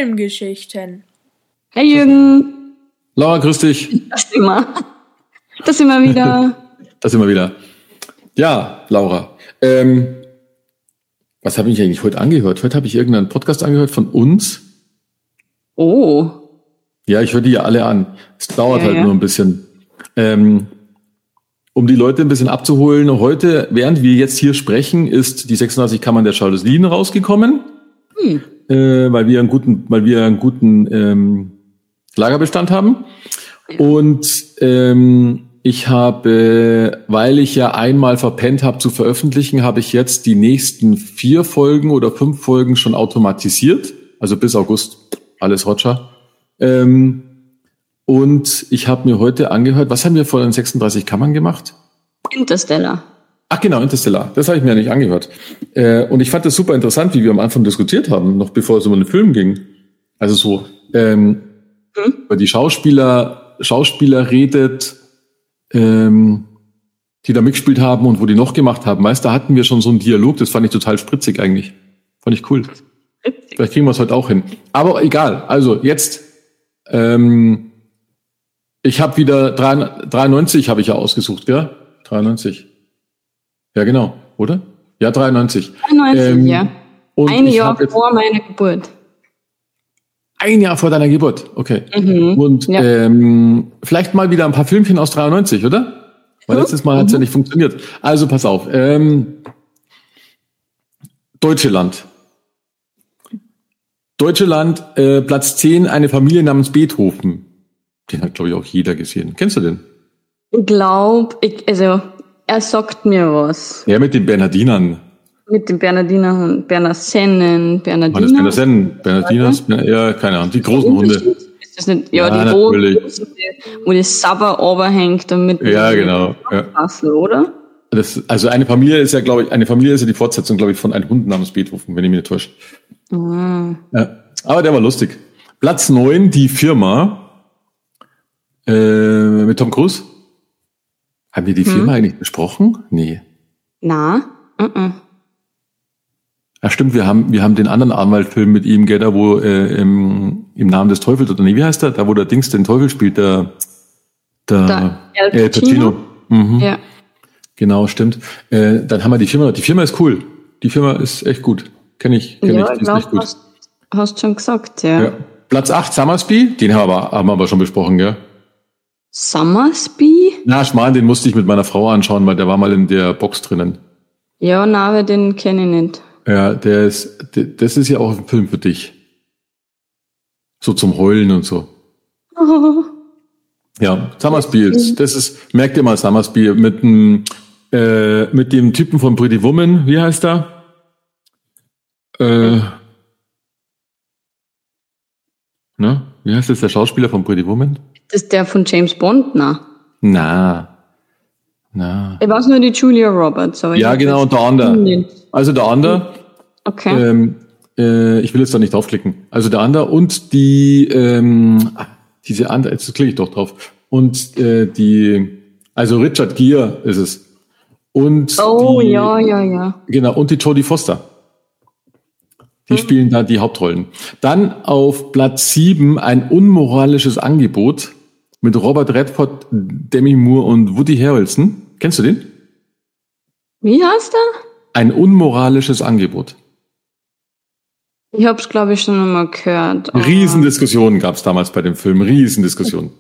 Filmgeschichten. Hey Jürgen. Laura, grüß dich. Das sind wir wieder. Ja, Laura. Was habe ich eigentlich heute angehört? Heute habe ich irgendeinen Podcast angehört von uns. Oh. Ja, ich höre die ja alle an. Es dauert nur ein bisschen. Um die Leute ein bisschen abzuholen, heute, während wir jetzt hier sprechen, ist die 36 Kammern der Jalousien rausgekommen, weil wir einen guten Lagerbestand haben. Und ich habe, weil ich ja einmal verpennt habe zu veröffentlichen, habe ich jetzt die nächsten 4 Folgen oder 5 Folgen schon automatisiert. Also bis August, alles Roger. Und ich habe mir heute angehört, was haben wir vor den 36 Kammern gemacht? Interstellar. Ach genau, Interstellar. Das habe ich mir nicht angehört. Und ich fand das super interessant, wie wir am Anfang diskutiert haben, noch bevor es um den Film ging. Also so, über die Schauspieler redet, die da mitgespielt haben und wo die noch gemacht haben. Weißt du, da hatten wir schon so einen Dialog, das fand ich total spritzig eigentlich. Fand ich cool. Vielleicht kriegen wir es heute auch hin. Aber egal, also jetzt... ich habe wieder 93 habe ich ja ausgesucht, gell? 93. Ja, genau, oder? Ja, 93. 93, ja. Und ein Jahr vor meiner Geburt. Ein Jahr vor deiner Geburt, okay. Und vielleicht mal wieder ein paar Filmchen aus 93, oder? Weil letztes Mal hat es ja nicht funktioniert. Also pass auf. Deutsche Land, Platz 10, eine Familie namens Beethoven. Den hat, glaube ich, auch jeder gesehen. Kennst du den? Er sagt mir was. Ja, mit den Bernhardinern. Mit den Bernhardinern und Bernarsennen, Bernhardinas, ja, keine Ahnung, die großen Hunde. Ist das nicht, ja die roten, wo die Sabber runterhängt, damit ja, genau. Ja. Passen, oder? Also eine Familie ist ja die Fortsetzung, glaube ich, von einem Hund namens Beethoven, wenn ich mich nicht täusche. Ja, aber der war lustig. Platz 9, die Firma mit Tom Cruise. Haben wir die Firma eigentlich besprochen? Nee. Na? Ja, stimmt, wir haben den anderen Anwaltfilm mit ihm, gell, da wo im Namen des Teufels, oder nee, wie heißt der? Da wo der Dings den Teufel spielt, der El Pacino. Ja. Genau, stimmt. Dann haben wir die Firma. Die Firma ist cool. Die Firma ist echt gut. Kenn ich. Die ist echt gut. Hast schon gesagt, ja. Platz 8, Summersby. Den haben wir aber schon besprochen, gell? Summersby? Na, Schmarrn, den musste ich mit meiner Frau anschauen, weil der war mal in der Box drinnen. Ja, aber den kenne ich nicht. Ja, das ist ja auch ein Film für dich. So zum Heulen und so. Ja, Summersby, merkt ihr mal Summersby mit dem Typen von Pretty Woman, wie heißt er? Wie heißt das, der Schauspieler von Pretty Woman? Das ist der von James Bond, Na. Ich weiß nur die Julia Roberts. Aber ja, genau, und der andere. Also der andere. Okay. Ich will jetzt da nicht draufklicken. Also der andere und die, diese andere, jetzt klicke ich doch drauf. Und also Richard Gere ist es. Und ja. Genau, und die Jodie Foster. Die spielen da die Hauptrollen. Dann auf Platz 7 ein unmoralisches Angebot mit Robert Redford, Demi Moore und Woody Harrelson. Kennst du den? Wie heißt er? Ein unmoralisches Angebot. Ich hab's, glaube ich, schon einmal gehört. Riesendiskussionen gab's damals bei dem Film. Riesendiskussionen.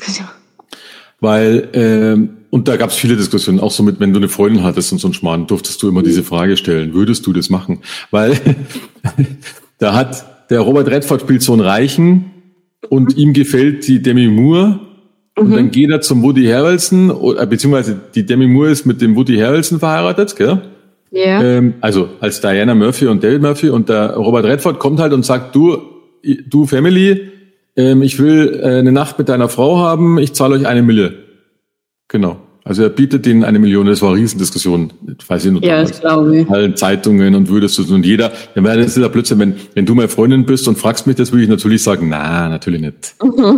Weil, und da gab's viele Diskussionen, auch so mit, wenn du eine Freundin hattest und so ein Schmarrn, durftest du immer diese Frage stellen, würdest du das machen? Weil da hat der Robert Redford spielt so einen Reichen und ihm gefällt die Demi Moore und dann geht er zum Woody Harrelson, beziehungsweise die Demi Moore ist mit dem Woody Harrelson verheiratet, gell? Ja. Also als Diana Murphy und David Murphy, und der Robert Redford kommt halt und sagt, du Family, ich will eine Nacht mit deiner Frau haben, ich zahle euch 1 Million. Genau. Also er bietet denen 1 Million, das war eine Riesendiskussion. Ich weiß nicht, das glaube ich. Allen Zeitungen und würdest du und jeder, dann wäre das ja Blödsinn, wenn du meine Freundin bist und fragst mich das, würde ich natürlich sagen, na, natürlich nicht.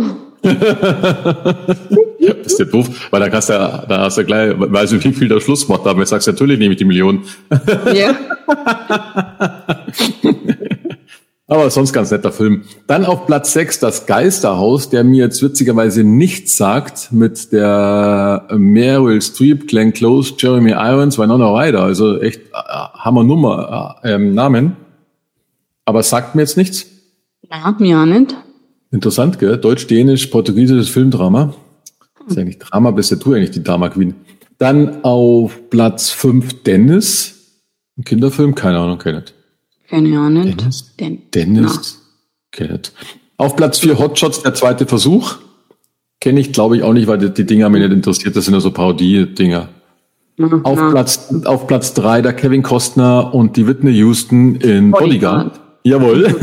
Das ist ja doof, weil da hast du gleich, weißt du, wie viel der Schlusswort haben. Jetzt sagst du, natürlich nehme ich die Million. Ja. Aber sonst ganz netter Film. Dann auf Platz 6 das Geisterhaus, der mir jetzt witzigerweise nichts sagt, mit der Meryl Streep, Glenn Close, Jeremy Irons, Winona Ryder. Also echt Hammernummer Namen. Aber sagt mir jetzt nichts. Ja, mir auch nicht. Interessant, gell? Deutsch-Dänisch, portugiesisches Filmdrama. Das ist eigentlich Drama, bist ja du eigentlich die Drama Queen. Dann auf Platz 5 Dennis. Ein Kinderfilm, keine Ahnung, kenn ich. Keine Ahnung. Dennis? Kenn ich. Auf Platz 4 Hotshots, der zweite Versuch. Kenne ich, glaube ich, auch nicht, weil die Dinger mich nicht interessiert. Das sind ja so Parodie-Dinger. Auf Platz 3 der Kevin Costner und die Whitney Houston in Bodyguard. Jawohl.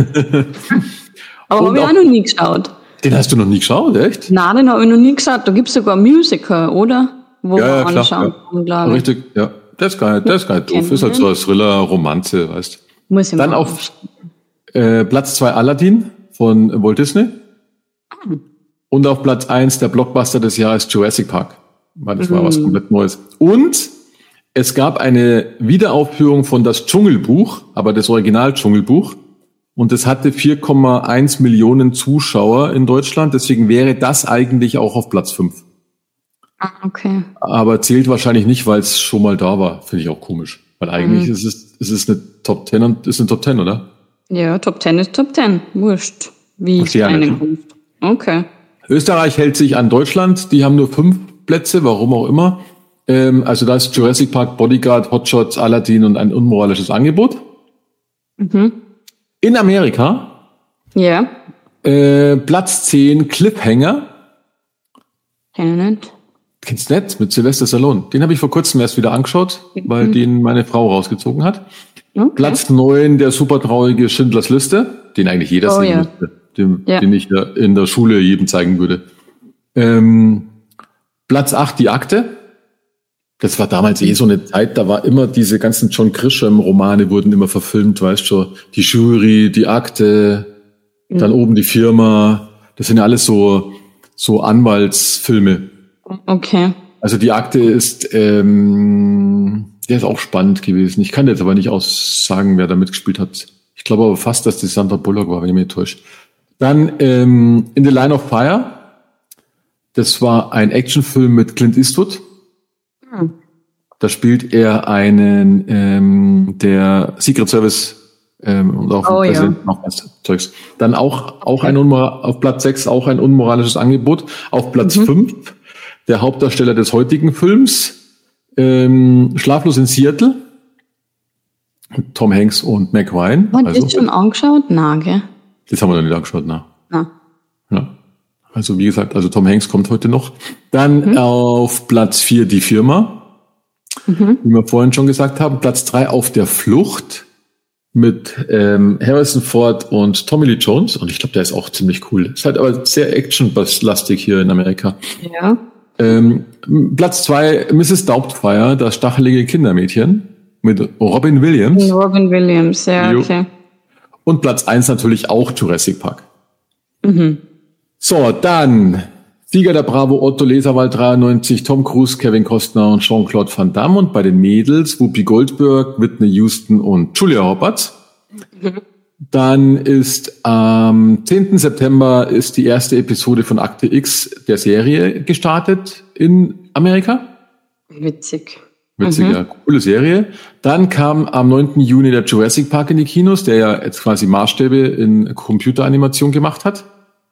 Aber habe ich auch noch nie geschaut. Den hast du noch nie geschaut, echt? Nein, den habe ich noch nie geschaut. Da gibt es sogar ein Musical, oder? Wo ja, wir anschauen kann, glaube ich. Richtig, ja. Das ist gar nicht doof. Ist halt so eine Thriller-Romanze, weißt du. Muss ich dann auf Platz 2 Aladdin von Walt Disney. Und auf Platz 1 der Blockbuster des Jahres Jurassic Park. Weil das war was komplett Neues. Und es gab eine Wiederaufführung von Das Dschungelbuch, aber das Original-Dschungelbuch. Und es hatte 4,1 Millionen Zuschauer in Deutschland. Deswegen wäre das eigentlich auch auf Platz 5. Ah, okay. Aber zählt wahrscheinlich nicht, weil es schon mal da war. Finde ich auch komisch. Weil eigentlich ist es eine Top 10 und ist eine Top 10, oder? Ja, Top 10 ist Top 10. Wurscht. Wie ist deine Kunst? Okay. Österreich hält sich an Deutschland. Die haben nur 5 Plätze, warum auch immer. Also da ist Jurassic Park, Bodyguard, Hotshots, Aladdin und ein unmoralisches Angebot. Mhm. In Amerika. Ja. Platz 10 Cliffhanger. Kenn ich nicht. Kennst du nicht? Mit Sylvester Stallone. Den habe ich vor kurzem erst wieder angeschaut, weil den meine Frau rausgezogen hat. Okay. Platz 9 der super traurige Schindlers Liste, den eigentlich jeder sehen müsste, den ich in der Schule jedem zeigen würde. Platz 8 die Akte. Das war damals so eine Zeit, da war immer diese ganzen John Grisham-Romane wurden immer verfilmt, weißt du, die Jury, die Akte, dann oben die Firma. Das sind ja alles so Anwaltsfilme. Okay. Also die Akte ist, der ist auch spannend gewesen. Ich kann jetzt aber nicht aussagen, wer da mitgespielt hat. Ich glaube aber fast, dass das Sandra Bullock war, wenn ich mich nicht täusche. Dann In the Line of Fire. Das war ein Actionfilm mit Clint Eastwood. Da spielt er einen der Secret Service und auch noch was Zeugs. Dann auch auf Platz 6 auch ein unmoralisches Angebot. Auf Platz 5 der Hauptdarsteller des heutigen Films, Schlaflos in Seattle, Tom Hanks und Meg Ryan. Haben wir das schon angeschaut? Nein, gell? Das haben wir noch nicht angeschaut, nein. Ja. Also wie gesagt, Tom Hanks kommt heute noch. Dann auf Platz 4 die Firma, wie wir vorhin schon gesagt haben. Platz 3 auf der Flucht mit Harrison Ford und Tommy Lee Jones. Und ich glaube, der ist auch ziemlich cool. Ist halt aber sehr actionlastig hier in Amerika. Ja. Platz 2 Mrs. Doubtfire, das stachelige Kindermädchen mit Robin Williams. Robin Williams, ja, okay. Und Platz 1 natürlich auch Jurassic Park. So, dann Sieger der Bravo Otto Leserwahl 93, Tom Cruise, Kevin Costner und Jean-Claude Van Damme. Und bei den Mädels Whoopi Goldberg, Whitney Houston und Julia Roberts. Dann ist am 10. September ist die erste Episode von Akte X der Serie gestartet in Amerika. Witzig, ja, coole Serie. Dann kam am 9. Juni der Jurassic Park in die Kinos, der ja jetzt quasi Maßstäbe in Computeranimation gemacht hat.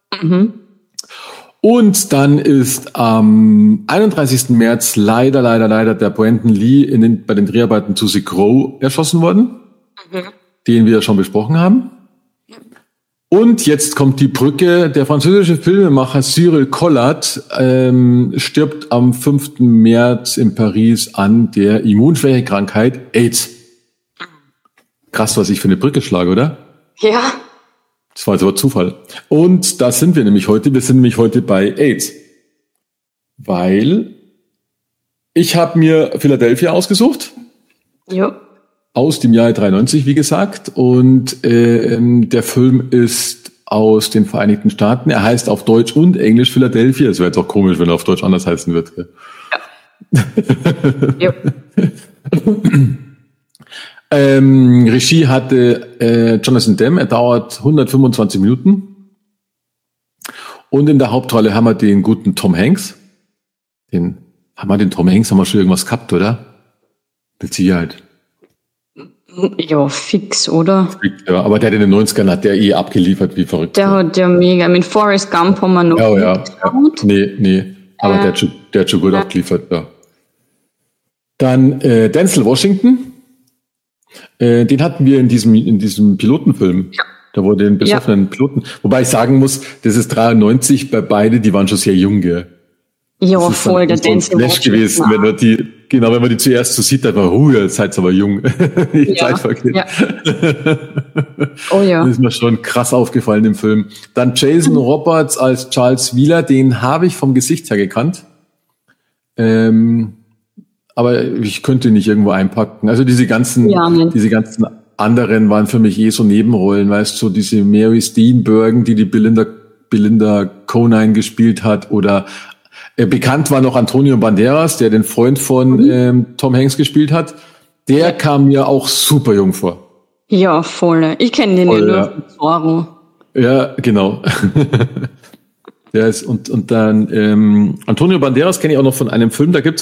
Und dann ist am 31. März leider der Brandon Lee bei den Dreharbeiten zu The Crow erschossen worden, den wir schon besprochen haben. Und jetzt kommt die Brücke. Der französische Filmemacher Cyril Collard stirbt am 5. März in Paris an der Immunschwächekrankheit AIDS. Krass, was ich für eine Brücke schlage, oder? Ja. Das war jetzt aber Zufall. Und da sind wir nämlich heute. Wir sind nämlich heute bei AIDS. Weil ich habe mir Philadelphia ausgesucht. Jo. Aus dem Jahr 93, wie gesagt. Und der Film ist aus den Vereinigten Staaten. Er heißt auf Deutsch und Englisch Philadelphia. Es wäre jetzt auch komisch, wenn er auf Deutsch anders heißen wird. Ja. Regie hatte Jonathan Demme, er dauert 125 Minuten. Und in der Hauptrolle haben wir den guten Tom Hanks. Haben wir schon irgendwas gehabt, oder? Mit Sicherheit. Ja, fix, oder? Ja, aber der in den 90ern hat der abgeliefert, wie verrückt. Der hat ja mega. Mit Forrest Gump haben wir noch geschaut. Nee. Aber der hat schon gut abgeliefert, ja. Dann Denzel Washington. Den hatten wir in diesem Pilotenfilm. Ja. Da wurde den besoffenen Piloten. Wobei ich sagen muss, das ist 93, bei beide, die waren schon sehr jung, gell? Ja, voll, der Denzel Washington gewesen, wenn man die zuerst so sieht, dann war jetzt seid ihr aber jung. Die Zeit vergeht. Ja. Oh ja. Das ist mir schon krass aufgefallen im Film. Dann Jason Roberts als Charles Wheeler, den habe ich vom Gesicht her gekannt. Aber ich könnte ihn nicht irgendwo einpacken. Also diese ganzen anderen waren für mich so Nebenrollen, weißt du, so diese Mary Steenburgen, die Belinda Conine gespielt hat, oder bekannt war noch Antonio Banderas, der den Freund von Tom Hanks gespielt hat. Der kam mir auch super jung vor. Ja, voll. Ich kenne den nur von Zorro. Ja, genau. Der ist, und dann Antonio Banderas kenne ich auch noch von einem Film, da gibt's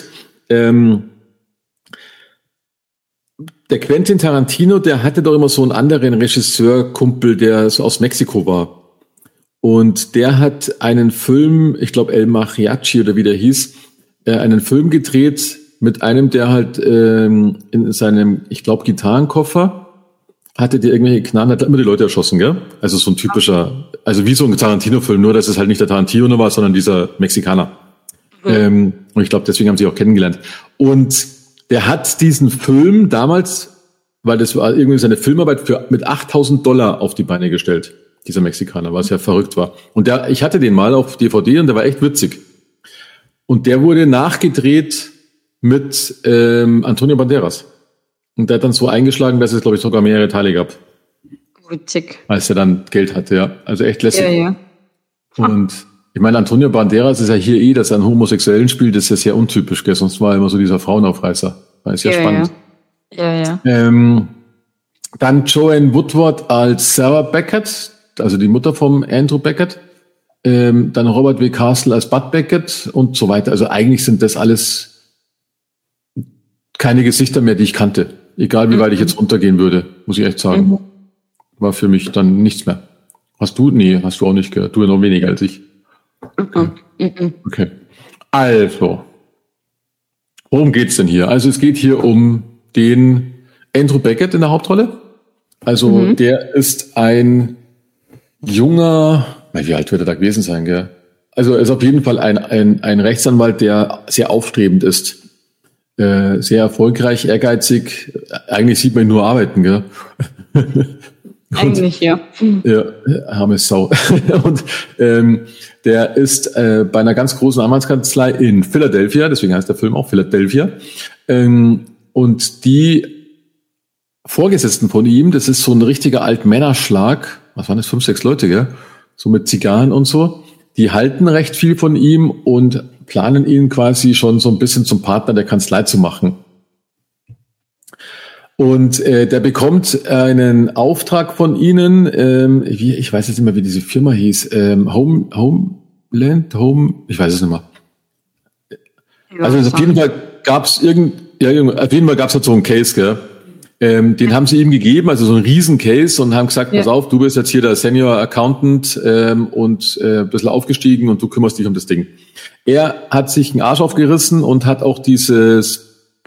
der Quentin Tarantino, der hatte doch immer so einen anderen Regisseurkumpel, der so aus Mexiko war. Und der hat einen Film, ich glaube El Mariachi oder wie der hieß, einen Film gedreht mit einem, der halt in seinem, ich glaube, Gitarrenkoffer hatte, der irgendwelche Knarren, hat immer die Leute erschossen, gell? Also so ein typischer, also wie so ein Tarantino-Film, nur dass es halt nicht der Tarantino war, sondern dieser Mexikaner. Und ich glaube, deswegen haben sie auch kennengelernt. Und der hat diesen Film damals, weil das war irgendwie seine Filmarbeit, mit $8.000 auf die Beine gestellt, dieser Mexikaner, was ja verrückt war. Und ich hatte den mal auf DVD und der war echt witzig. Und der wurde nachgedreht mit Antonio Banderas. Und der hat dann so eingeschlagen, dass es, glaube ich, sogar mehrere Teile gab. Witzig. Als er dann Geld hatte, ja. Also echt lässig. Ja. Und ich meine, Antonio Banderas ist ja hier dass er einen Homosexuellen spielt, das ist ja sehr untypisch, gell? Sonst war er immer so dieser Frauenaufreißer. Das ist ja spannend. Ja. Dann Joanne Woodward als Sarah Beckett, also die Mutter vom Andrew Beckett. Dann Robert W. Castle als Bud Beckett und so weiter. Also eigentlich sind das alles keine Gesichter mehr, die ich kannte. Egal wie weit ich jetzt runtergehen würde, muss ich echt sagen. War für mich dann nichts mehr. Hast du? Nee, hast du auch nicht gehört. Du ja noch weniger als ich. Okay. Also, worum geht's denn hier? Also es geht hier um den Andrew Beckett in der Hauptrolle. Also der ist ein junger, wie alt wird er da gewesen sein, gell? Also er ist auf jeden Fall ein Rechtsanwalt, der sehr aufstrebend ist. Sehr erfolgreich, ehrgeizig. Eigentlich sieht man ihn nur arbeiten, gell? Eigentlich, ja. Ja, arme Sau. Und der ist bei einer ganz großen Anwaltskanzlei in Philadelphia, deswegen heißt der Film auch Philadelphia. Und die Vorgesetzten von ihm, das ist so ein richtiger Altmännerschlag, was waren das, 5, 6 Leute, gell? So mit Zigarren und so. Die halten recht viel von ihm und planen ihn quasi schon so ein bisschen zum Partner der Kanzlei zu machen. Und der bekommt einen Auftrag von ihnen, ich weiß jetzt nicht mehr, wie diese Firma hieß, Homeland, ich weiß es nicht mehr. Also auf jeden Fall gab's halt so einen Case, gell? Den haben sie ihm gegeben, also so einen riesen Case, und haben gesagt, pass auf, du bist jetzt hier der Senior Accountant und ein bisschen aufgestiegen und du kümmerst dich um das Ding. Er hat sich einen Arsch aufgerissen und hat auch dieses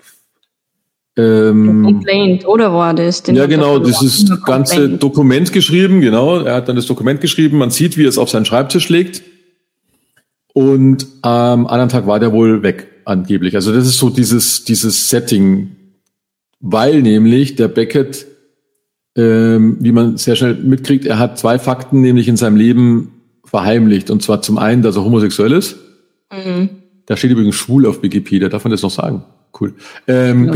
Complaint, oder war das? Ja, genau, dieses ganze Dokument geschrieben, genau. Er hat dann das Dokument geschrieben, man sieht, wie er es auf seinen Schreibtisch legt. Und am anderen Tag war der wohl weg, angeblich. Also das ist so dieses Setting, weil nämlich der Beckett, wie man sehr schnell mitkriegt, er hat 2 Fakten nämlich in seinem Leben verheimlicht. Und zwar zum einen, dass er homosexuell ist. Da steht übrigens schwul auf Wikipedia, darf man das noch sagen? Cool. Ja.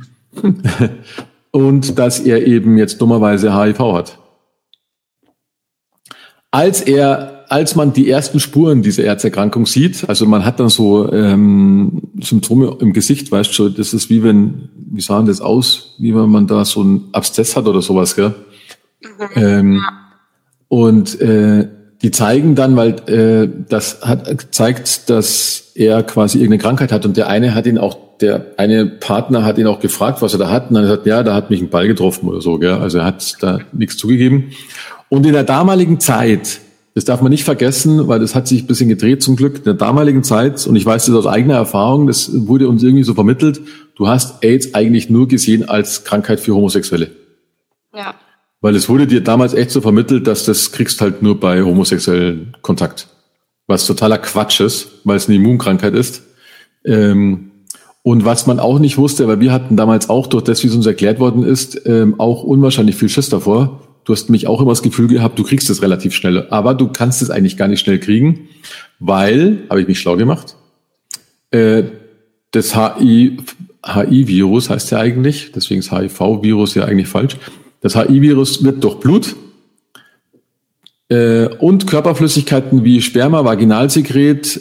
Und dass er eben jetzt dummerweise HIV hat. Als er als man die ersten Spuren dieser Herzerkrankung sieht, also man hat dann so Symptome im Gesicht, weißt du, das ist wie sah denn das aus, wie wenn man da so einen Abszess hat oder sowas, gell? Die zeigen dann, weil zeigt, dass er quasi irgendeine Krankheit hat und der eine Partner hat ihn auch gefragt, was er da hat und dann hat er gesagt, ja, da hat mich ein Ball getroffen oder so, gell? Also er hat da nichts zugegeben. Und in der damaligen Zeit, das darf man nicht vergessen, weil das hat sich ein bisschen gedreht zum Glück, in der damaligen Zeit, und ich weiß das aus eigener Erfahrung, das wurde uns irgendwie so vermittelt, du hast AIDS eigentlich nur gesehen als Krankheit für Homosexuelle. Ja. Weil es wurde dir damals echt so vermittelt, dass das kriegst halt nur bei homosexuellen Kontakt. Was totaler Quatsch ist, weil es eine Immunkrankheit ist. Und was man auch nicht wusste, weil wir hatten damals auch, durch das, wie es uns erklärt worden ist, auch unwahrscheinlich viel Schiss davor. Du hast nämlich auch immer das Gefühl gehabt, du kriegst es relativ schnell. Aber du kannst es eigentlich gar nicht schnell kriegen, weil, habe ich mich schlau gemacht, das HIV-Virus heißt ja eigentlich, deswegen ist HIV-Virus ja eigentlich falsch. Das HIV-Virus wird durch Blut und Körperflüssigkeiten wie Sperma, Vaginalsekret,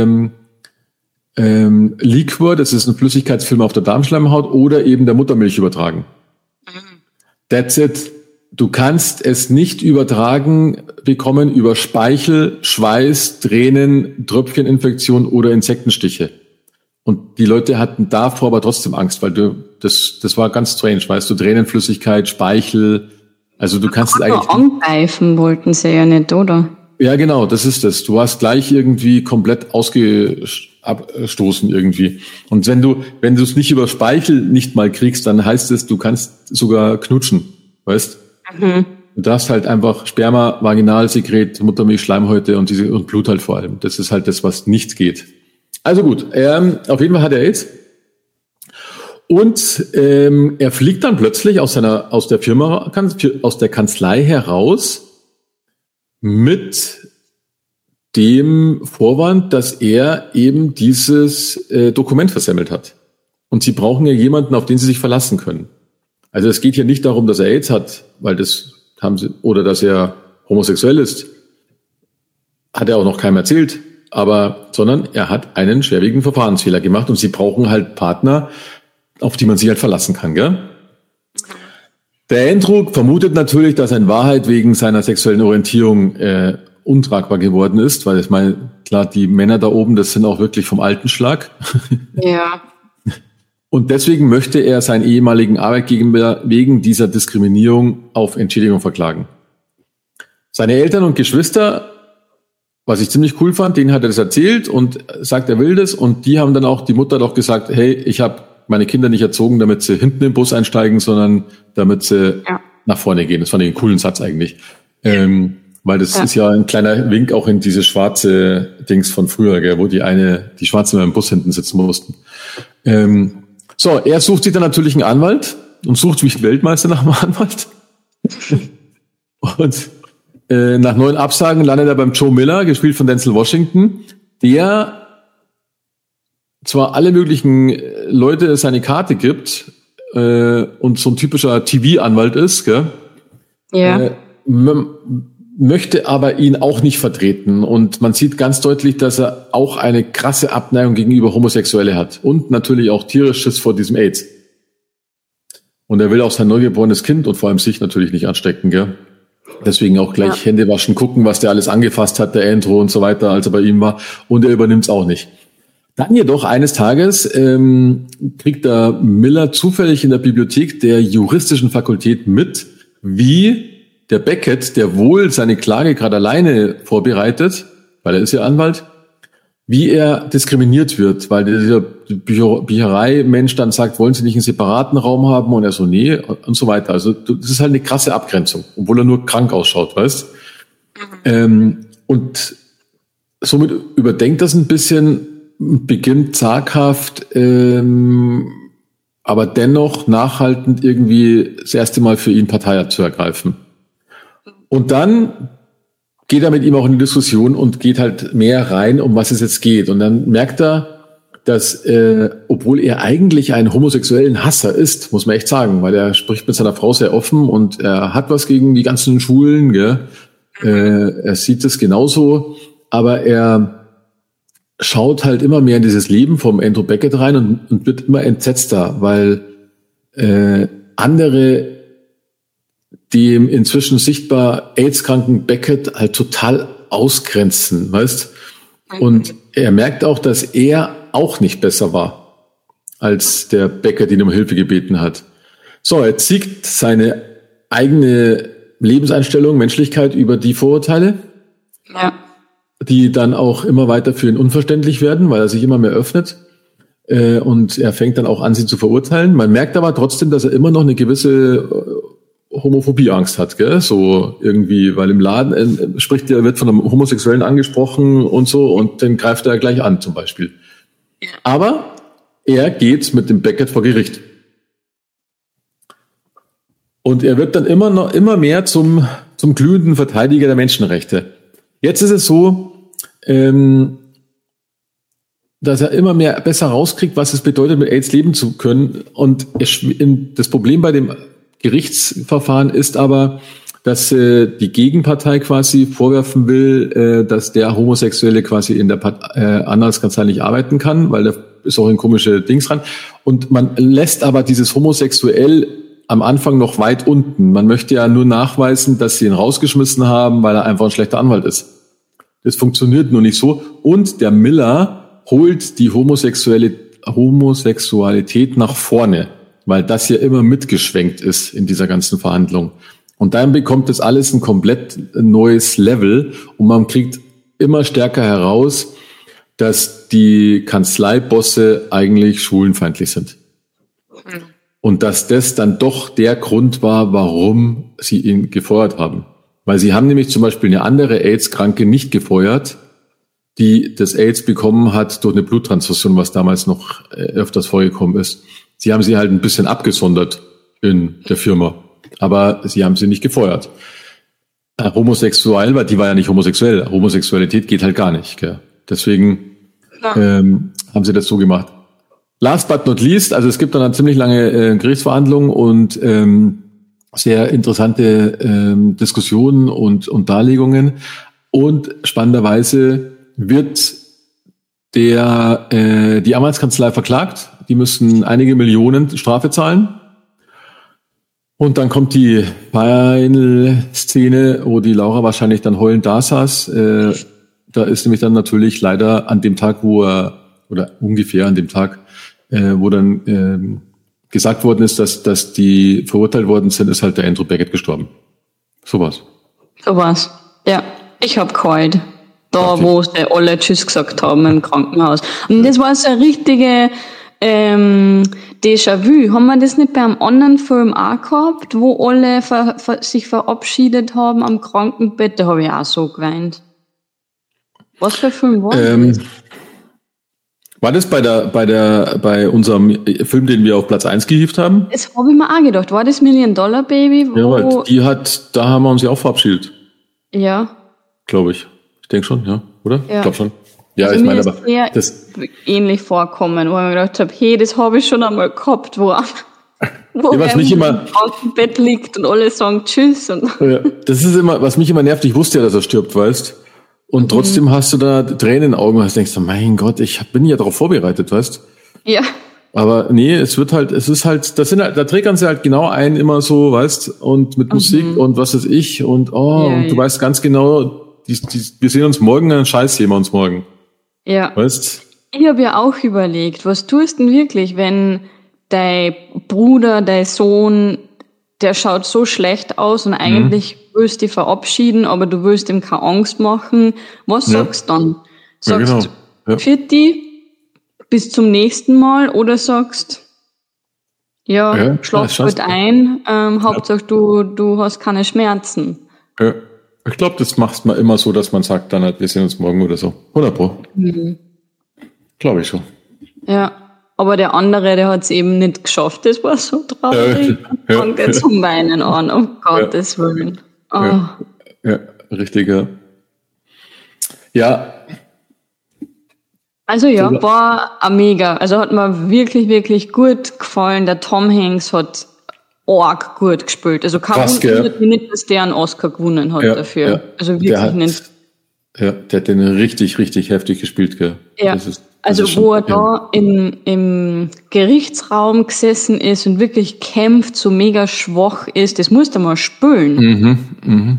Liquor, das ist ein Flüssigkeitsfilm auf der Darmschleimhaut, oder eben der Muttermilch übertragen. That's it. Du kannst es nicht übertragen bekommen über Speichel, Schweiß, Tränen, Tröpfcheninfektion oder Insektenstiche. Und die Leute hatten davor aber trotzdem Angst, weil das war ganz strange, weißt du, Tränenflüssigkeit, Speichel, also du kannst es eigentlich... Angreifen wollten sie ja nicht, oder? Ja, genau, das ist das. Du hast gleich irgendwie komplett abstoßen irgendwie. Und wenn du es nicht über Speichel nicht mal kriegst, dann heißt es, du kannst sogar knutschen, weißt? Du darfst halt einfach Sperma, Vaginalsekret, Muttermilch, Schleimhäute und Blut halt vor allem. Das ist halt das, was nicht geht. Also gut, auf jeden Fall hat er AIDS. Und er fliegt dann plötzlich aus der Kanzlei heraus mit dem Vorwand, dass er eben dieses Dokument versemmelt hat. Und sie brauchen ja jemanden, auf den sie sich verlassen können. Also es geht hier nicht darum, dass er AIDS hat, weil oder dass er homosexuell ist. Hat er auch noch keinem erzählt. Sondern er hat einen schwerwiegenden Verfahrensfehler gemacht und sie brauchen halt Partner, auf die man sich halt verlassen kann, gell? Der Andrew vermutet natürlich, dass er in Wahrheit wegen seiner sexuellen Orientierung untragbar geworden ist, weil ich meine, klar, die Männer da oben, das sind auch wirklich vom alten Schlag. Ja. Und deswegen möchte er seinen ehemaligen Arbeitgeber wegen dieser Diskriminierung auf Entschädigung verklagen. Seine Eltern und Geschwister, was ich ziemlich cool fand, denen hat er das erzählt und sagt, er will das. Und die haben dann auch, die Mutter doch gesagt, hey, ich habe meine Kinder nicht erzogen, damit sie hinten im Bus einsteigen, sondern damit sie nach vorne gehen. Das fand ich einen coolen Satz eigentlich. Weil das ist ja ein kleiner Wink auch in diese schwarze Dings von früher, gell, wo die Schwarzen im Bus hinten sitzen mussten. So, er sucht sich dann natürlich einen Anwalt und sucht wie Weltmeister nach einem Anwalt. Und nach 9 Absagen landet er beim Joe Miller, gespielt von Denzel Washington, der zwar alle möglichen Leute seine Karte gibt und so ein typischer TV-Anwalt ist, gell? Ja. Möchte aber ihn auch nicht vertreten. Und man sieht ganz deutlich, dass er auch eine krasse Abneigung gegenüber Homosexuelle hat. Und natürlich auch tierisches vor diesem AIDS. Und er will auch sein neugeborenes Kind und vor allem sich natürlich nicht anstecken, gell? Deswegen auch gleich Hände waschen, gucken, was der alles angefasst hat, der Andrew und so weiter, als er bei ihm war. Und er übernimmt es auch nicht. Dann jedoch eines Tages kriegt der Miller zufällig in der Bibliothek der juristischen Fakultät mit, wie der Beckett, der wohl seine Klage gerade alleine vorbereitet, weil er ist ja Anwalt, wie er diskriminiert wird, weil dieser Bücherei-Mensch dann sagt, wollen Sie nicht einen separaten Raum haben? Und er so, nee, und so weiter. Also das ist halt eine krasse Abgrenzung, obwohl er nur krank ausschaut, weißt? Und somit überdenkt das ein bisschen, beginnt zaghaft, aber dennoch nachhaltend irgendwie das erste Mal für ihn Partei zu ergreifen. Und dann geht er mit ihm auch in die Diskussion und geht halt mehr rein, um was es jetzt geht. Und dann merkt er, dass, obwohl er eigentlich einen homosexuellen Hasser ist, muss man echt sagen, weil er spricht mit seiner Frau sehr offen und er hat was gegen die ganzen Schwulen, gell? Er sieht es genauso, aber er schaut halt immer mehr in dieses Leben vom Andrew Beckett rein und wird immer entsetzter, weil andere dem inzwischen sichtbar AIDS-kranken Beckett halt total ausgrenzen, weißt? Und er merkt auch, dass er auch nicht besser war, als der Beckett ihn um Hilfe gebeten hat. So, er siegt seine eigene Lebenseinstellung, Menschlichkeit über die Vorurteile, die dann auch immer weiter für ihn unverständlich werden, weil er sich immer mehr öffnet. Und er fängt dann auch an, sie zu verurteilen. Man merkt aber trotzdem, dass er immer noch eine gewisse Homophobie-Angst hat, gell? So irgendwie, weil im Laden wird von einem Homosexuellen angesprochen und so, und dann greift er gleich an, zum Beispiel. Aber er geht mit dem Beckett vor Gericht. Und er wird dann immer mehr zum glühenden Verteidiger der Menschenrechte. Jetzt ist es so, dass er immer mehr besser rauskriegt, was es bedeutet, mit AIDS leben zu können. Und das Problem bei dem Gerichtsverfahren ist aber, dass die Gegenpartei quasi vorwerfen will, dass der Homosexuelle quasi in der Anwaltskanzlei nicht arbeiten kann, weil da ist auch ein komische Dings ran. Und man lässt aber dieses Homosexuell am Anfang noch weit unten. Man möchte ja nur nachweisen, dass sie ihn rausgeschmissen haben, weil er einfach ein schlechter Anwalt ist. Das funktioniert nur nicht so. Und der Miller holt die Homosexualität nach vorne, weil das ja immer mitgeschwenkt ist in dieser ganzen Verhandlung. Und dann bekommt das alles ein komplett neues Level und man kriegt immer stärker heraus, dass die Kanzleibosse eigentlich schwulenfeindlich sind. Und dass das dann doch der Grund war, warum sie ihn gefeuert haben. Weil sie haben nämlich zum Beispiel eine andere AIDS-Kranke nicht gefeuert, die das AIDS bekommen hat durch eine Bluttransfusion, was damals noch öfters vorgekommen ist. Sie haben sie halt ein bisschen abgesondert in der Firma, aber sie haben sie nicht gefeuert. Homosexuell, weil die war ja nicht homosexuell. Homosexualität geht halt gar nicht. Gell? Deswegen haben sie das so gemacht. Last but not least, also es gibt dann eine ziemlich lange Gerichtsverhandlung und sehr interessante Diskussionen und Darlegungen. Und spannenderweise wird die Anwaltskanzlei verklagt. Die müssen einige Millionen Strafe zahlen. Und dann kommt die Final-Szene, wo die Laura wahrscheinlich dann heulend da saß. Da ist nämlich dann natürlich leider an dem Tag, oder ungefähr an dem Tag, wo dann gesagt worden ist, dass die verurteilt worden sind, ist halt der Andrew Beckett gestorben. So war's. Ja, ich hab geheult. Da, wo sie alle Tschüss gesagt haben im Krankenhaus. Und das war so eine richtige Déjà-vu. Haben wir das nicht bei einem anderen Film auch gehabt, wo alle sich verabschiedet haben am Krankenbett? Da habe ich auch so geweint. Was für ein Film war das? War das bei unserem Film, den wir auf Platz 1 gehievt haben? Das habe ich mir auch gedacht. War das $1 Million Baby? Ja, weil da haben wir uns ja auch verabschiedet. Ja. Glaube ich. Ich denke schon, ja, oder? Ja. Ich glaube schon. Ja, also ich meine, aber das ähnlich vorkommen, wo ich mir gedacht habe, hey, das habe ich schon einmal gehabt, wo was mich immer auf dem Bett liegt und alle sagen Tschüss. Und ja, das ist immer, was mich immer nervt. Ich wusste ja, dass er stirbt, weißt. Und trotzdem hast du da Tränen in den Augen und denkst du, mein Gott, ich bin ja darauf vorbereitet, weißt. Ja. Aber nee, da triggern sie halt genau ein, immer so, weißt, und mit Musik und was weiß ich und und du weißt ganz genau, wir sehen uns morgen, dann scheiß sehen wir uns morgen. Ja. Weißt? Ich habe ja auch überlegt, was tust du denn wirklich, wenn dein Bruder, dein Sohn, der schaut so schlecht aus und eigentlich willst du dich verabschieden, aber du willst ihm keine Angst machen. Was sagst du dann? Sagst du, für die, bis zum nächsten Mal, oder sagst, schlaf gut ein, Hauptsache du hast keine Schmerzen. Ja. Ich glaube, das macht man immer so, dass man sagt dann halt, wir sehen uns morgen oder so. 100%. Glaube ich schon. Ja. Aber der andere, der hat es eben nicht geschafft. Das war so traurig. Fängt er zum Weinen an, um Gottes Willen. Oh. Ja, richtig, ja. Ja. Also war mega. Also hat mir wirklich, wirklich gut gefallen. Der Tom Hanks hat arg gut gespielt. Also kein Wunder nicht, dass der einen Oscar gewonnen hat dafür. Ja. Also wirklich nicht. Ja, der hat den richtig, richtig heftig gespielt, gell? Ja. Wo er da im Gerichtsraum gesessen ist und wirklich kämpft, so mega schwach ist, das musst du mal spüren.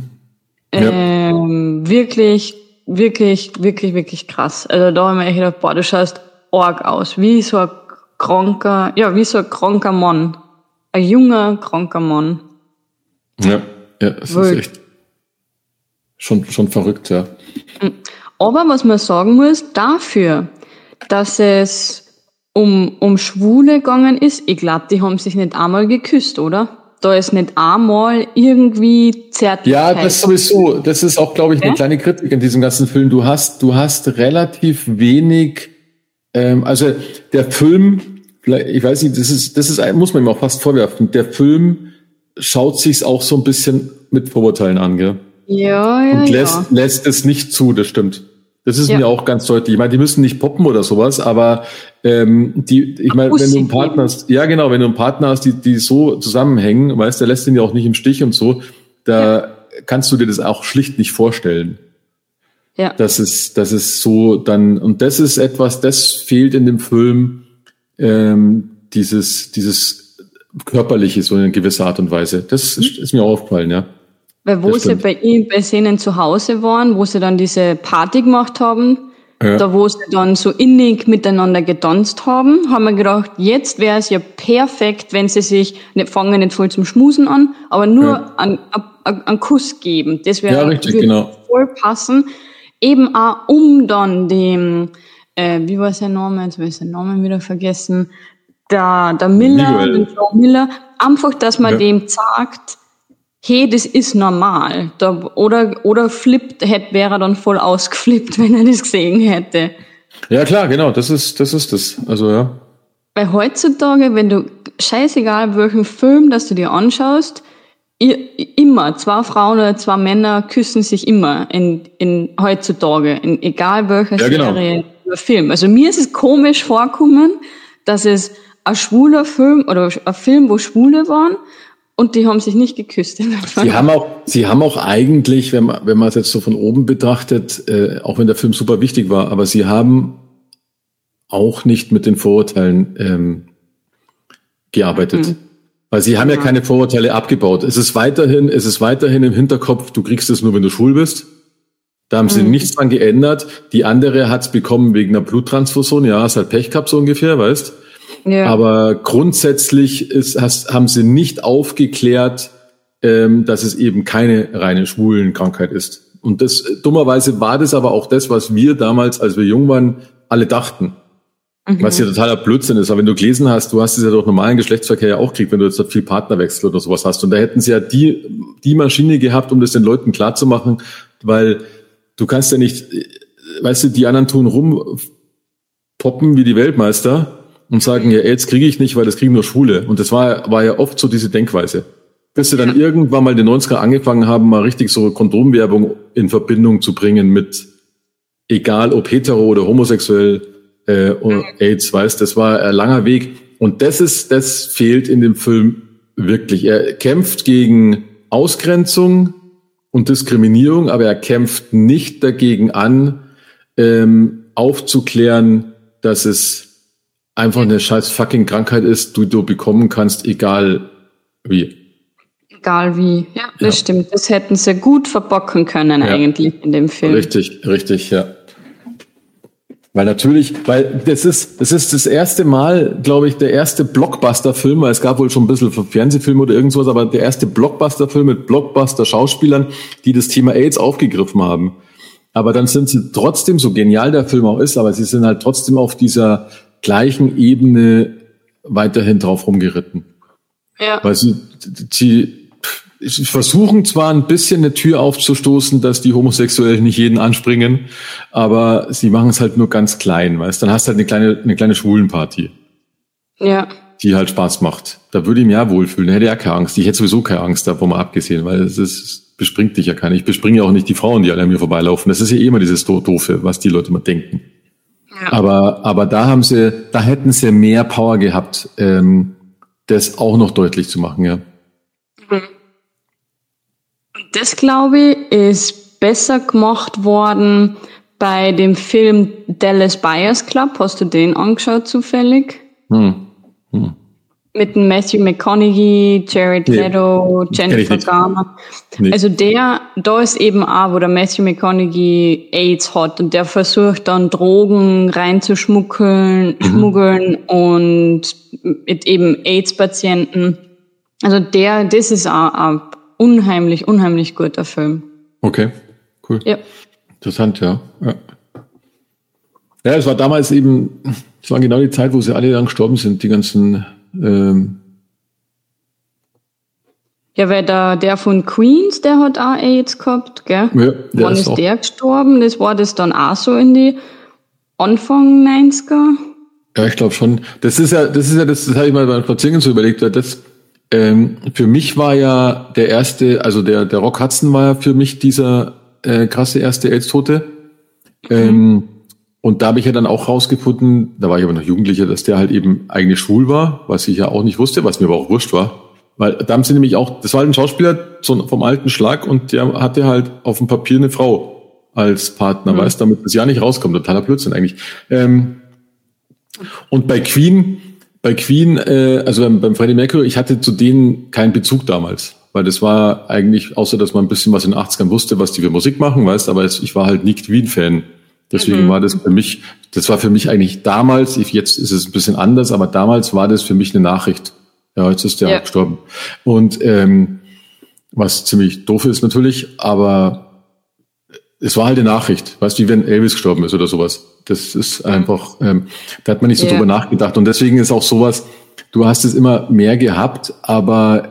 Wirklich, wirklich, wirklich, wirklich krass. Also da haben wir echt gedacht, boah, du schaust arg aus, wie so ein kranker Mann. Ein junger, kranker Mann. Ja, es ist echt schon verrückt, ja. Aber was man sagen muss, dafür, dass es um Schwule gegangen ist, ich glaube, die haben sich nicht einmal geküsst, oder? Da ist nicht einmal irgendwie Zärtlichkeit. Ja, das sowieso. Das ist auch, glaube ich, eine kleine Kritik in diesem ganzen Film. Du hast relativ wenig, also der Film, ich weiß nicht, das ist, muss man ihm auch fast vorwerfen. Der Film schaut sich's auch so ein bisschen mit Vorurteilen an, gell? Und lässt es nicht zu, das stimmt. Das ist mir auch ganz deutlich. Ich meine, die müssen nicht poppen oder sowas, aber wenn du einen Partner hast, wenn du einen Partner hast, die so zusammenhängen, weißt, der lässt den ja auch nicht im Stich und so, da kannst du dir das auch schlicht nicht vorstellen. Ja. Das ist so dann, und das ist etwas, das fehlt in dem Film, dieses Körperliche, so in gewisser Art und Weise. Das ist mir auch aufgefallen, ja. Weil wo sie bei ihnen zu Hause waren, wo sie dann diese Party gemacht haben, da wo sie dann so innig miteinander getanzt haben wir gedacht, jetzt wäre es ja perfekt, wenn sie sich, fangen nicht voll zum Schmusen an, aber nur einen Kuss geben. Das wäre voll passen. Eben auch um dann dem, wie war sein Name, jetzt habe ich seinen Namen wieder vergessen, der Miller, den Joe Miller, einfach, dass man dem sagt, hey, das ist normal. Oder wäre er dann voll ausgeflippt, wenn er das gesehen hätte. Ja, klar, genau, das ist das. Also, ja. Weil heutzutage, wenn du, scheißegal welchen Film, dass du dir anschaust, immer, 2 Frauen oder 2 Männer küssen sich immer in heutzutage, in egal welcher Serie oder Film. Also mir ist es komisch vorkommen, dass es ein schwuler Film oder ein Film, wo Schwule waren, und die haben sich nicht geküsst. Sie haben auch eigentlich, wenn man es jetzt so von oben betrachtet, auch wenn der Film super wichtig war, aber sie haben auch nicht mit den Vorurteilen gearbeitet. Weil sie haben ja keine Vorurteile abgebaut. Es ist weiterhin im Hinterkopf, du kriegst es nur, wenn du schwul bist. Da haben sie nichts dran geändert. Die andere hat's bekommen wegen einer Bluttransfusion. Ja, ist halt Pech gehabt, so ungefähr, weißt? Ja. Aber grundsätzlich haben sie nicht aufgeklärt, dass es eben keine reine Schwulenkrankheit ist. Und dummerweise war das aber auch das, was wir damals, als wir jung waren, alle dachten. Was ja totaler Blödsinn ist. Aber wenn du gelesen hast, du hast es ja durch normalen Geschlechtsverkehr ja auch gekriegt, wenn du jetzt viel Partnerwechsel oder sowas hast. Und da hätten sie ja die Maschine gehabt, um das den Leuten klarzumachen, weil du kannst ja nicht, weißt du, die anderen tun rumpoppen wie die Weltmeister und sagen, ja, AIDS kriege ich nicht, weil das kriegen nur Schwule. Und das war ja oft so diese Denkweise. Bis sie dann irgendwann mal in den 90er angefangen haben, mal richtig so Kondomwerbung in Verbindung zu bringen mit, egal ob hetero oder homosexuell, oder AIDS, weißt, das war ein langer Weg. Und das fehlt in dem Film wirklich. Er kämpft gegen Ausgrenzung und Diskriminierung, aber er kämpft nicht dagegen an, aufzuklären, dass es einfach eine scheiß fucking Krankheit ist, du bekommen kannst, egal wie. Egal wie. Ja, das stimmt. Das hätten sie gut verbocken können eigentlich in dem Film. Richtig, ja. Weil das ist das erste Mal, glaube ich, der erste Blockbuster-Film, weil es gab wohl schon ein bisschen Fernsehfilme oder irgendwas, aber der erste Blockbuster-Film mit Blockbuster-Schauspielern, die das Thema AIDS aufgegriffen haben. Aber dann sind sie trotzdem, so genial der Film auch ist, aber sie sind halt trotzdem auf dieser gleichen Ebene weiterhin drauf rumgeritten. Ja. Weil sie versuchen zwar ein bisschen eine Tür aufzustoßen, dass die Homosexuellen nicht jeden anspringen, aber sie machen es halt nur ganz klein, weißt? Dann hast du halt eine kleine Schwulenparty. Ja. Die halt Spaß macht. Da würde ich mich ja wohlfühlen, da hätte ich ja keine Angst. Ich hätte sowieso keine Angst davon mal abgesehen, weil es bespringt dich ja keiner. Ich bespringe ja auch nicht die Frauen, die alle an mir vorbeilaufen. Das ist ja immer dieses Doofe, was die Leute mal denken. Ja. Aber da hätten sie mehr Power gehabt, das auch noch deutlich zu machen, ja. Das, glaube ich, ist besser gemacht worden bei dem Film Dallas Buyers Club. Hast du den angeschaut zufällig? Mit dem Matthew McConaughey, Jared Leto, Jennifer Garner. Nee. Also da ist eben auch, wo der Matthew McConaughey AIDS hat und der versucht dann Drogen reinzuschmuggeln und mit eben AIDS-Patienten. Also das ist auch ein unheimlich guter Film. Okay, cool. Ja. Interessant, ja. Ja, es war damals eben, es war genau die Zeit, wo sie alle dann gestorben sind, die ganzen ja, weil der von Queens, der hat auch AIDS gehabt, gell? Ja, wann ist der gestorben? Das war das dann auch so in die Anfang 90er? Ja, ich glaube schon. Das habe ich mal beim Spaziergehen so überlegt, weil das für mich war ja der erste, also der Rock Hudson war ja für mich dieser krasse erste AIDS-Tote. Und da habe ich ja dann auch rausgefunden, da war ich aber noch Jugendlicher, dass der halt eben eigentlich schwul war, was ich ja auch nicht wusste, was mir aber auch wurscht war. Weil da haben sie nämlich auch, das war halt ein Schauspieler vom alten Schlag und der hatte halt auf dem Papier eine Frau als Partner, weißt, damit das ja nicht rauskommt. Totaler Blödsinn eigentlich. Und bei Queen, also beim Freddie Mercury, ich hatte zu denen keinen Bezug damals. Weil das war eigentlich, außer dass man ein bisschen was in den 80ern wusste, was die für Musik machen, weißt, aber ich war halt nie Queen-Fan. Deswegen war das für mich eigentlich damals, jetzt ist es ein bisschen anders, aber damals war das für mich eine Nachricht. Ja, jetzt ist der auch gestorben. Und was ziemlich doof ist natürlich, aber es war halt eine Nachricht, weißt du, wie wenn Elvis gestorben ist oder sowas. Das ist einfach, da hat man nicht so drüber nachgedacht. Und deswegen ist auch sowas, du hast es immer mehr gehabt, aber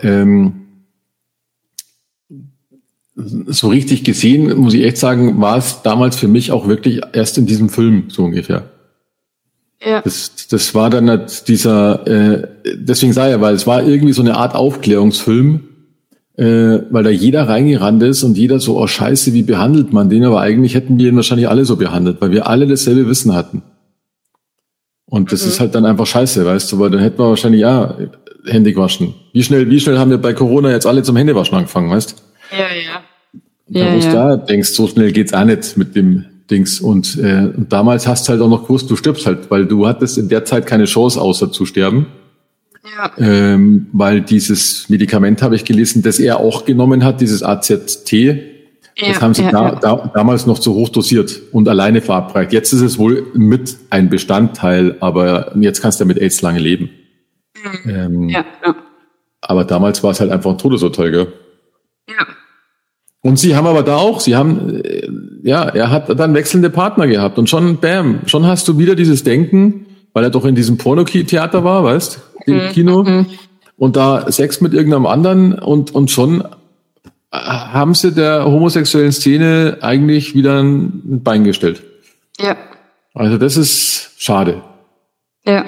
so richtig gesehen, muss ich echt sagen, war es damals für mich auch wirklich erst in diesem Film, so ungefähr. Ja. Das war dann halt deswegen sage ich ja, weil es war irgendwie so eine Art Aufklärungsfilm, weil da jeder reingerannt ist und jeder so, oh Scheiße, wie behandelt man den? Aber eigentlich hätten wir ihn wahrscheinlich alle so behandelt, weil wir alle dasselbe Wissen hatten. Und das ist halt dann einfach scheiße, weißt du, weil dann hätten wir wahrscheinlich Hände waschen. Wie schnell haben wir bei Corona jetzt alle zum Händewaschen angefangen, weißt du? Ja. Wo du da denkst, so schnell geht's auch nicht mit dem Dings. Und damals hast du halt auch noch gewusst, du stirbst halt, weil du hattest in der Zeit keine Chance, außer zu sterben. Ja. Weil dieses Medikament, habe ich gelesen, das er auch genommen hat, dieses AZT, das haben sie damals noch zu hoch dosiert und alleine verabreicht. Jetzt ist es wohl mit ein Bestandteil, aber jetzt kannst du ja mit AIDS lange leben. Aber damals war es halt einfach ein Todesurteil, gell? Ja. Und sie haben aber er hat dann wechselnde Partner gehabt und schon hast du wieder dieses Denken, weil er doch in diesem Porno-Theater war, weißt, im Kino, und da Sex mit irgendeinem anderen und schon haben sie der homosexuellen Szene eigentlich wieder ein Bein gestellt. Ja. Also das ist schade. Ja.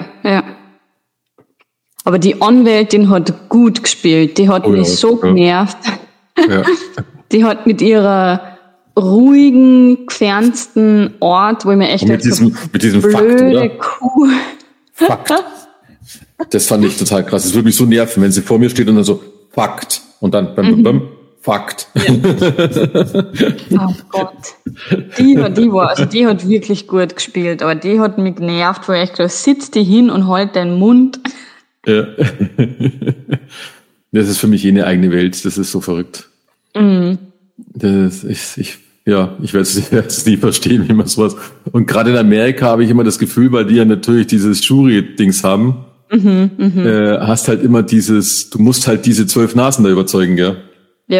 Aber die Anwältin, den hat gut gespielt, die hat mich so genervt. Ja. Die hat mit ihrer ruhigen, gefernsten Art, wo ich mir echt mit diesem blöde Fakt, Kuh. Fakt. Das fand ich total krass. Das würde mich so nerven, wenn sie vor mir steht und dann so Fakt und dann Fakt. Ja. Oh Gott. Die hat wirklich gut gespielt, aber die hat mich genervt, wo ich gesagt, sitz die hin und halt deinen Mund. Ja. Das ist für mich eine eigene Welt. Das ist so verrückt. Ich werde es nie verstehen, wie man sowas. Und gerade in Amerika habe ich immer das Gefühl, weil die ja natürlich dieses Jury-Dings haben, hast halt immer du musst halt diese 12 Nasen da überzeugen, gell? Ja.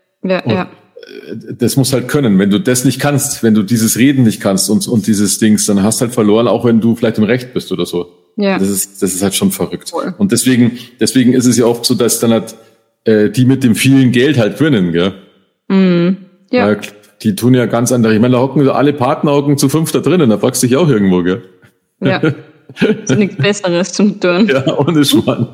Das muss halt können. Wenn du das nicht kannst, wenn du dieses Reden nicht kannst und dieses Dings, dann hast halt verloren, auch wenn du vielleicht im Recht bist oder so. Ja. Das ist halt schon verrückt. Cool. Und deswegen ist es ja oft so, dass dann halt die mit dem vielen Geld halt gewinnen, gell? Ja. Weil die tun ja ganz andere. Ich meine, alle Partner hocken zu 5 da drinnen, da fragst du dich auch irgendwo, gell? Ja. Ist nichts Besseres zum tun. Ja, ohne Schmarrn.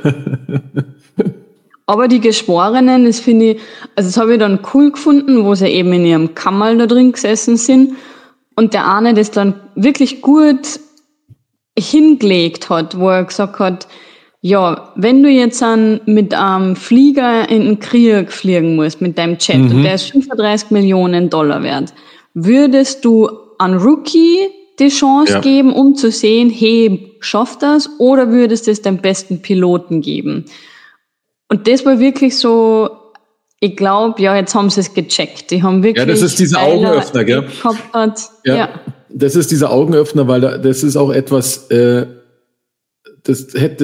Aber die Geschworenen, das finde ich, also das habe ich dann cool gefunden, wo sie eben in ihrem Kammerl da drin gesessen sind und der eine das dann wirklich gut hingelegt hat, wo er gesagt hat, Ja, wenn du jetzt mit einem Flieger in den Krieg fliegen musst, mit deinem Jet, und der ist 35 Millionen Dollar wert, würdest du an Rookie die Chance geben, um zu sehen, hey, schafft das, oder würdest du es dem besten Piloten geben? Und das war wirklich so, ich glaube, ja, jetzt haben sie es gecheckt. Die haben wirklich. Ja, das ist dieser Augenöffner, gell? Ja. Das ist dieser Augenöffner, weil das ist auch etwas, das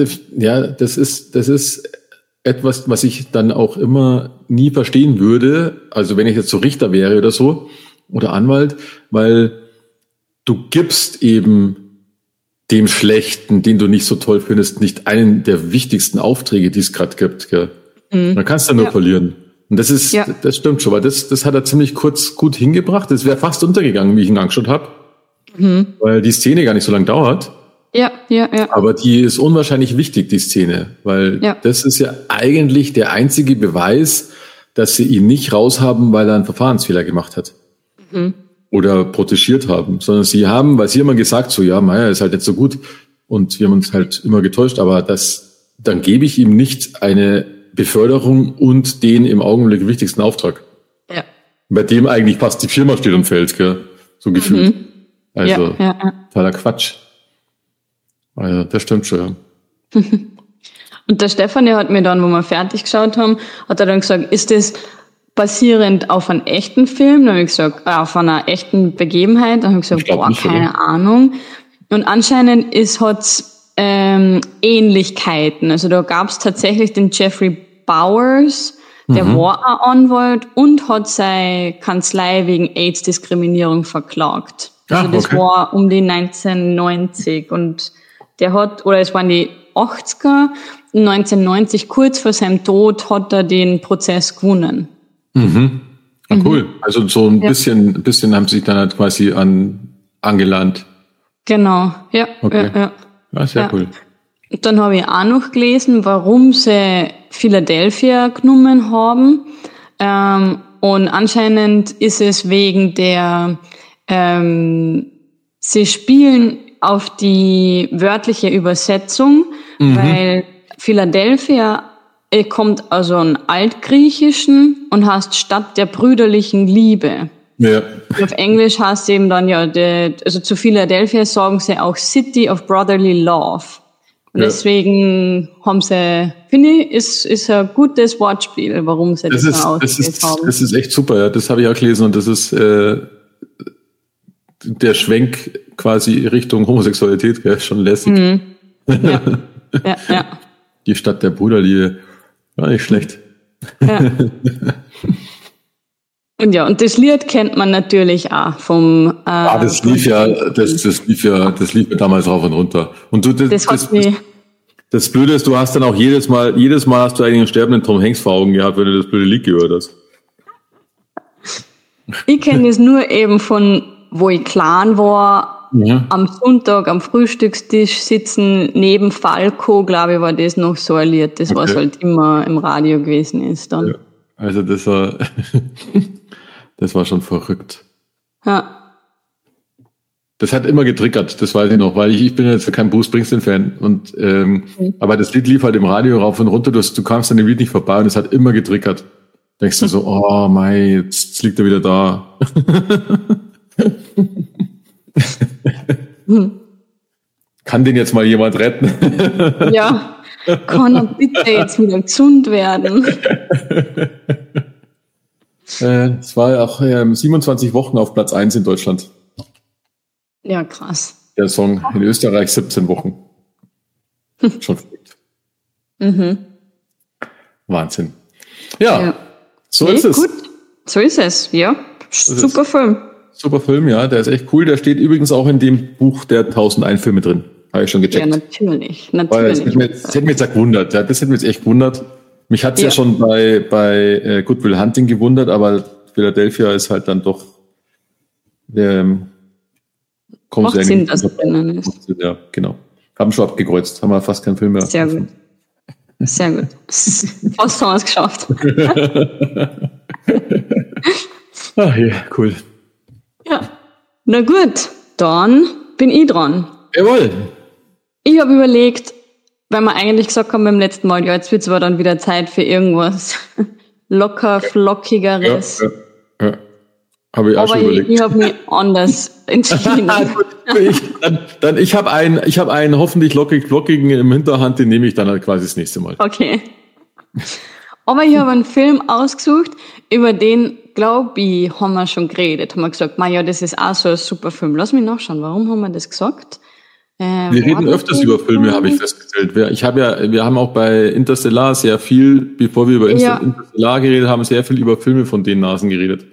ist etwas, was ich dann auch immer nie verstehen würde. Also wenn ich jetzt so Richter wäre oder so, oder Anwalt, weil du gibst eben dem Schlechten, den du nicht so toll findest, nicht einen der wichtigsten Aufträge, die es gerade gibt, gell? Dann kannst du nur verlieren. Und das stimmt schon, weil das hat er ziemlich gut hingebracht. Das wäre fast untergegangen, wie ich ihn angeschaut habe. Weil die Szene gar nicht so lange dauert. Ja. Aber die ist unwahrscheinlich wichtig, die Szene. Weil das ist ja eigentlich der einzige Beweis, dass sie ihn nicht raushaben, weil er einen Verfahrensfehler gemacht hat. Oder protegiert haben. Sondern sie haben, weil sie immer gesagt, so, ja, Meier ist halt nicht so gut. Und wir haben uns halt immer getäuscht. Aber dann gebe ich ihm nicht eine Beförderung und den im Augenblick wichtigsten Auftrag. Ja. Bei dem eigentlich fast die Firma steht und fällt, gell? So gefühlt. Also, totaler Quatsch. Also, das stimmt schon, ja. Und der Stefan, der hat mir dann, wo wir fertig geschaut haben, hat er dann gesagt, ist das basierend auf einem echten Film? Dann habe ich gesagt, auf einer echten Begebenheit. Dann habe ich gesagt, keine Ahnung. Und anscheinend hat's Ähnlichkeiten. Also da gab es tatsächlich den Jeffrey Bowers, der war ein Anwalt und hat seine Kanzlei wegen AIDS-Diskriminierung verklagt. Also das war um die 1990 und es waren die 80er, 1990, kurz vor seinem Tod, hat er den Prozess gewonnen. Cool. Also so ein bisschen haben sie sich dann halt quasi angelangt. Genau, ja. Ja, sehr cool. Und dann habe ich auch noch gelesen, warum sie Philadelphia genommen haben. Und anscheinend ist es wegen sie spielen auf die wörtliche Übersetzung, weil Philadelphia kommt aus einem Altgriechischen und heißt Stadt der brüderlichen Liebe. Ja. Auf Englisch heißt es eben dann zu Philadelphia sagen sie auch City of Brotherly Love. Und deswegen haben sie, finde ich, ist ein gutes Wortspiel, warum sie das ausgewählt haben. Das ist echt super, ja. Das habe ich auch gelesen und das ist der Schwenk quasi Richtung Homosexualität, gell, schon lässig. Ja. Die Stadt der Brüderliebe. War nicht schlecht. Ja. Und das Lied kennt man natürlich auch vom. Das lief ja damals rauf und runter. Und das Blöde ist, du hast dann auch jedes Mal hast du eigentlich einen sterbenden Tom Hanks vor Augen gehabt, wenn du das blöde Lied gehört hast. Ich kenne das nur eben von, wo ich klein war, am Sonntag am Frühstückstisch sitzen, neben Falco, glaube ich, war das noch so ein Lied, das was halt immer im Radio gewesen ist dann. Ja. Also das war schon verrückt. Ja. Das hat immer getriggert, das weiß ich noch, weil ich bin jetzt kein Bruce Springsteen-Fan. Und aber das Lied lief halt im Radio rauf und runter, du kamst an dem Lied nicht vorbei und es hat immer getriggert. Denkst du so, oh mei, jetzt liegt er wieder da. Kann den jetzt mal jemand retten? Ja, kann er bitte jetzt wieder gesund werden? Es war ja auch 27 Wochen auf Platz 1 in Deutschland. Ja, krass. Der Song in Österreich 17 Wochen. Schon verrückt. Wahnsinn. Ja. So ist es. Gut, so ist es, ja. Super Film. Super Film, ja, der ist echt cool. Der steht übrigens auch in dem Buch der 1001 Filme drin. Habe ich schon gecheckt. Ja, natürlich. Das hätte mich jetzt gewundert. Ja, das hätte mich jetzt echt gewundert. Mich hat es ja schon bei Good Will Hunting gewundert, aber Philadelphia ist halt dann doch macht Sinn, dass es drinnen ist. Ja, genau. Haben schon abgekreuzt. Haben wir fast keinen Film mehr. Sehr gut. Sehr gut. Fast haben wir es geschafft. Ach ja, cool. Ja, na gut, dann bin ich dran. Jawohl. Ich habe überlegt, weil wir eigentlich gesagt haben beim letzten Mal, ja, jetzt wird es aber dann wieder Zeit für irgendwas locker, flockigeres. Ja. Habe ich auch schon überlegt. Ich habe mich anders entschieden. Ich habe einen hoffentlich flockigen im Hinterhand, den nehme ich dann halt quasi das nächste Mal. Okay. Aber ich habe einen Film ausgesucht, über den, glaube ich, haben wir schon geredet. Haben wir gesagt, ja, das ist auch so ein super Film. Lass mich nachschauen, warum haben wir das gesagt? Wir reden öfters über Filme, habe ich festgestellt. Wir haben auch bei Interstellar sehr viel, bevor wir über Interstellar geredet haben, sehr viel über Filme von den Nasen geredet.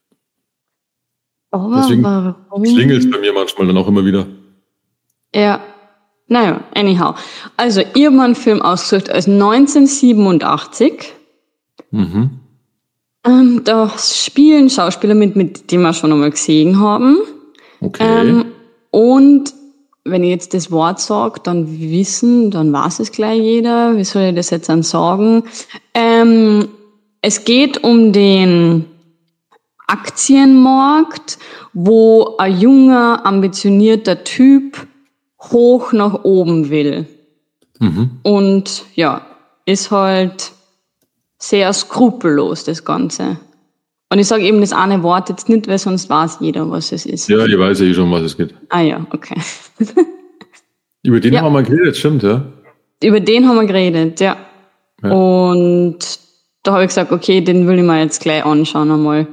Aber deswegen warum? Klingelt es bei mir manchmal dann auch immer wieder. Ja, naja, anyhow. Also, ich habe einen Film ausgesucht aus 1987. Mhm. Da spielen Schauspieler mit, die wir schon einmal gesehen haben. Okay. Und wenn ich jetzt das Wort sage, dann weiß es gleich jeder. Wie soll ich das jetzt dann sagen? Es geht um den Aktienmarkt, wo ein junger, ambitionierter Typ hoch nach oben will. Mhm. Und ja, ist halt sehr skrupellos, das Ganze. Und ich sage eben das eine Wort jetzt nicht, weil sonst weiß jeder, was es ist. Ja, ich weiß ja schon, was es geht. Ah ja, okay. Über den haben wir mal geredet, stimmt, ja? Über den haben wir geredet, ja. Und da habe ich gesagt, okay, den will ich mir jetzt gleich anschauen einmal.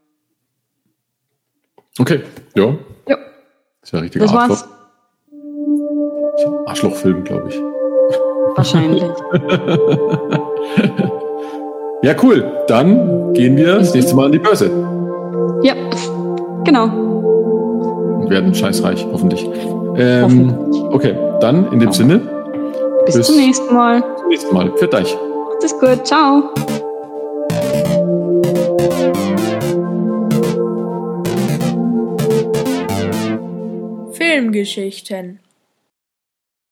Okay, ja. Ja. Das ist ja richtig Arschloch. So ein Arschlochfilm, glaube ich. Wahrscheinlich. Ja, cool. Dann gehen wir das nächste Mal an die Börse. Ja, genau. Und werden scheißreich, hoffentlich. Hoffentlich. Okay, dann in dem Sinne. Bis zum nächsten Mal. Zum nächsten Mal. Für euch. Macht es gut. Ciao. Filmgeschichten